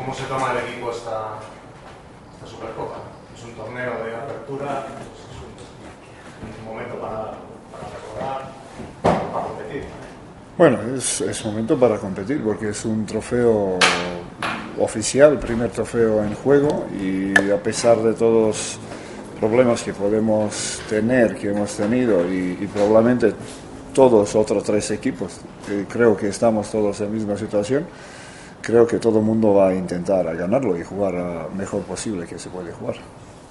¿Cómo se toma el equipo esta Supercopa? Es un torneo de apertura, es un momento para recordar, para competir. Bueno, es momento para competir porque es un trofeo oficial, primer trofeo en juego, y a pesar de todos los problemas que podemos tener, que hemos tenido, y probablemente todos otros 3 equipos, creo que estamos todos en la misma situación, creo que todo el mundo va a intentar ganarlo y jugar lo mejor posible que se puede jugar.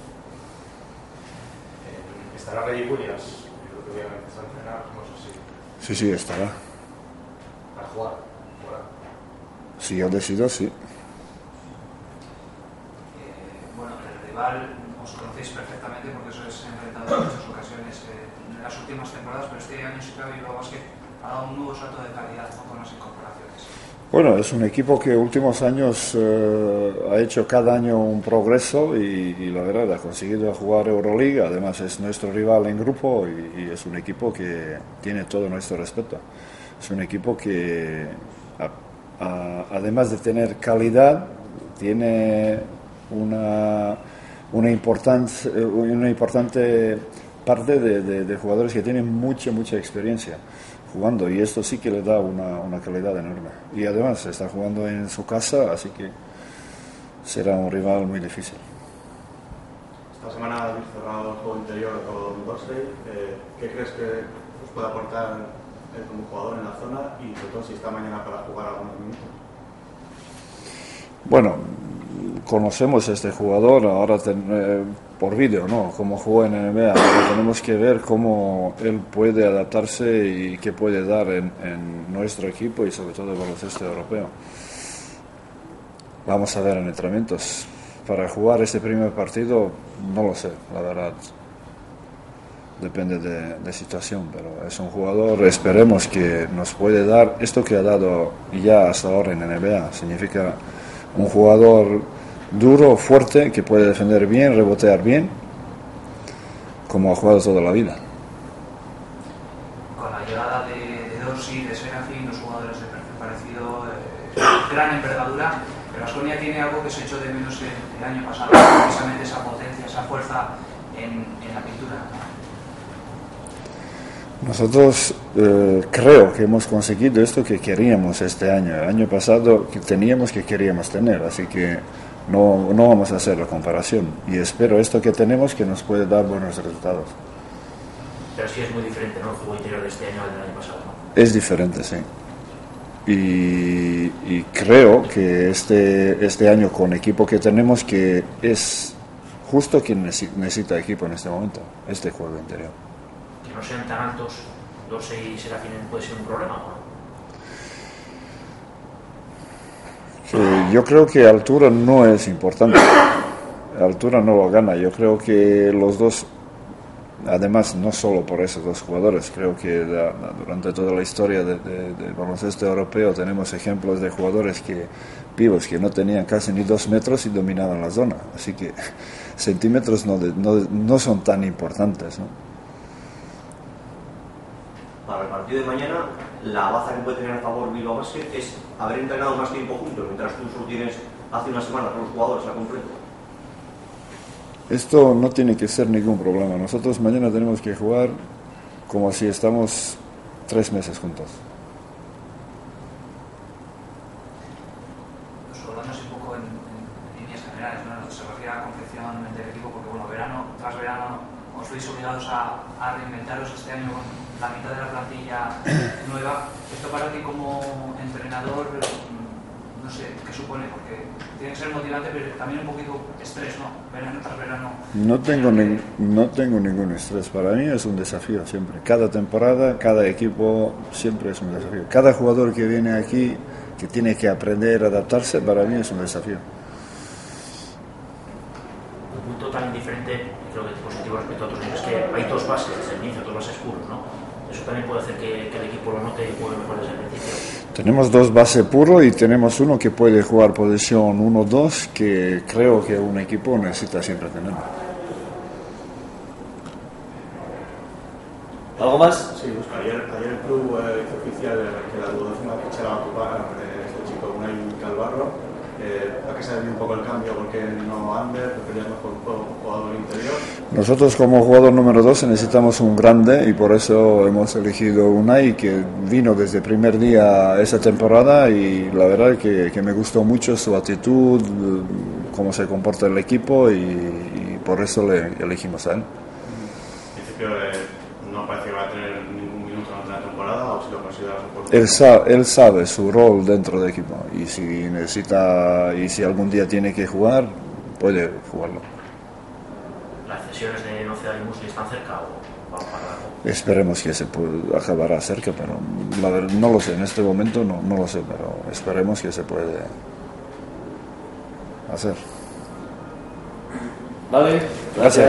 ¿Estará Reggie Williams? Creo que voy a empezar a entrenar, no sé si... Sí, estará. ¿Para jugar? Si yo decido, sí. Bueno, el rival os conocéis perfectamente porque os habéis enfrentado en muchas ocasiones en las últimas temporadas, pero este año sí que Bilbao Basket ha dado un nuevo salto de calidad, ¿no?, con las incorporaciones. Bueno, es un equipo que últimos años ha hecho cada año un progreso y la verdad ha conseguido jugar Euroliga. Además es nuestro rival en grupo y es un equipo que tiene todo nuestro respeto. Es un equipo que además de tener calidad tiene una importante parte de jugadores que tienen mucha experiencia jugando, y esto sí que le da una calidad enorme, y además está jugando en su casa, así que será un rival muy difícil. Esta semana habéis cerrado el juego interior con Dorsley. ¿Qué crees que os puede aportar como jugador en la zona, y sobre todo si está mañana para jugar algunos minutos? Bueno, conocemos a este jugador ahora por vídeo, ¿no?, cómo jugó en NBA. Ahora tenemos que ver cómo él puede adaptarse y qué puede dar en nuestro equipo y sobre todo el baloncesto europeo. Vamos a ver en entrenamientos. Para jugar este primer partido no lo sé, la verdad. Depende de situación, pero es un jugador, esperemos que nos puede dar esto que ha dado ya hasta ahora en NBA. Significa un jugador duro, fuerte, que puede defender bien, rebotear bien, como ha jugado toda la vida. Con la llegada de Dorsey, de Serafin, los jugadores de perfil parecido, gran envergadura, pero Baskonia tiene algo que se echó de menos el año pasado, precisamente esa potencia, esa fuerza en la pintura. Nosotros creo que hemos conseguido esto que queríamos este año. El año pasado que teníamos que queríamos tener, así que no vamos a hacer la comparación. Y espero esto que tenemos que nos puede dar buenos resultados. Pero sí es muy diferente, ¿no?, el juego interior de este año al del año pasado, ¿no? Es diferente, sí. Y creo que este año con equipo que tenemos, que es justo quien necesita equipo en este momento, este juego interior. Que no sean tan altos, Dorsey y Serafin puede ser un problema, ¿no? Yo creo que altura no es importante, altura no lo gana. Yo creo que los dos, además no solo por esos dos jugadores, creo que durante toda la historia del baloncesto europeo tenemos ejemplos de jugadores vivos que no tenían casi ni 2 metros y dominaban la zona, así que centímetros no son tan importantes, ¿no? Para el partido de mañana, la baza que puede tener a favor Bilbao Basket es haber entrenado más tiempo juntos, mientras tú solo tienes hace una semana con los jugadores a completo. Esto no tiene que ser ningún problema. Nosotros mañana tenemos que jugar como si estamos 3 meses juntos. Pues hablamos un poco en líneas generales, ¿no? Se refiere a la confección del equipo, porque bueno, verano tras verano os veis obligados a reinventaros este año con la mitad de la plantilla nueva. Esto para ti como entrenador, no sé qué supone, porque tiene que ser motivante, pero también un poquito estrés, ¿no? Verano tras verano. No tengo ningún estrés. Para mí es un desafío siempre. Cada temporada, cada equipo siempre es un desafío. Cada jugador que viene aquí, que tiene que aprender a adaptarse, para mí es un desafío. Un punto tan diferente, creo que es positivo respecto a otros, es que hay 2 bases desde el inicio, 2 bases puros, ¿no? Eso también puede hacer que el equipo lo note y juegue mejor desde el principio. Tenemos 2 bases puros y tenemos uno que puede jugar posición 1-2, que creo que un equipo necesita siempre tener. ¿Algo más? Sí, ayer el club hizo oficial que la duodécima ficha la va a ocupar este chico, Unai Calvarro. ¿A qué se ha debido un poco el cambio? ¿Por qué no Ander? ¿Preferías mejor un jugador interior? Nosotros como jugador número 2 necesitamos un grande y por eso hemos elegido Unai, que vino desde el primer día esa temporada y la verdad que me gustó mucho su actitud, cómo se comporta el equipo y por eso le elegimos a él. En principio no parece que va a tener ningún minuto en la temporada, o si lo consideras oportuno. Él sabe su rol dentro del equipo y si necesita y si algún día tiene que jugar, puede jugarlo. ¿Las cesiones de Noceda y Musli están cerca o van para largo? Esperemos que se acabará cerca, pero la verdad no lo sé, en este momento no lo sé, pero esperemos que se puede hacer. Vale, Gracias.